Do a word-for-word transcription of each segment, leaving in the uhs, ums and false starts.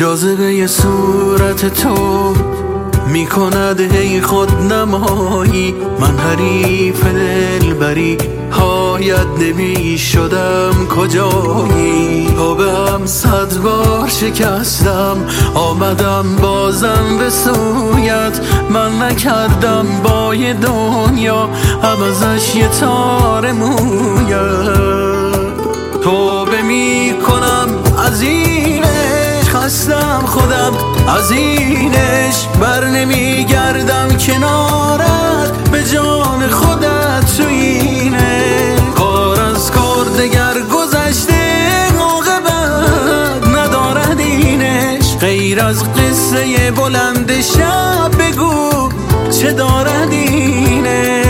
جاذبه صورت تو میکند هی خود نمایی، من حریف دلبری هایت نمی شدم کجایی. تو به هم صد بار شکستم آمدم بازم به سویت، من نکردم با یه دنیا عوضش یه تار مویت. تو به می کنم از اینش خستم خودم، از اینش بر نمی گردم کنارت به جان خودت. تو اینه کار از کار دگر گذشته عاقبت ندارد اینش، غیر از قصه بلند شب بگو چه دارد اینش.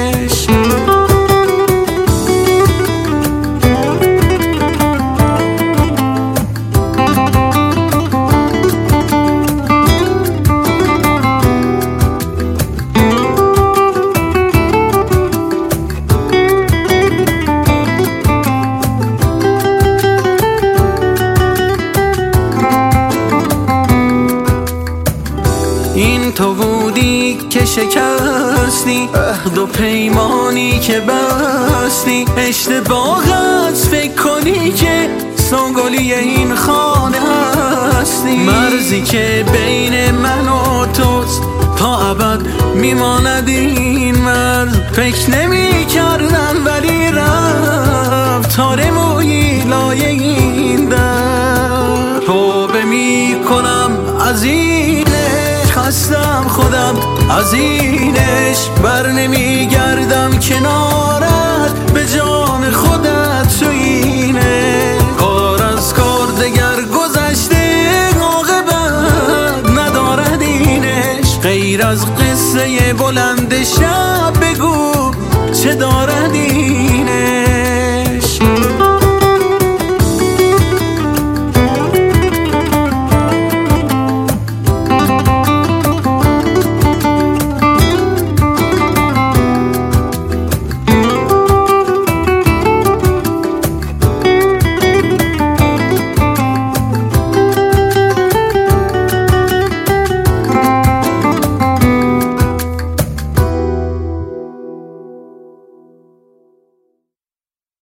این تو بودی که شکستی عهد و پیمانی که بستی، اشتباهت فکر کنی که سنگلی این خانه هستی. مرزی که بین من و توست تا ابد میماند این مرز، فکر نمی کردم ولی رفت تار مویی لایه این در. تو به می کنم از این خستم خودم، از اینش بر نمی گردم کنارت به جان خودت. تو اینه کار از کار دگر گذشته عاقبت ندارد اینش، غیر از قصه بلند شب بگو چه دارد اینش.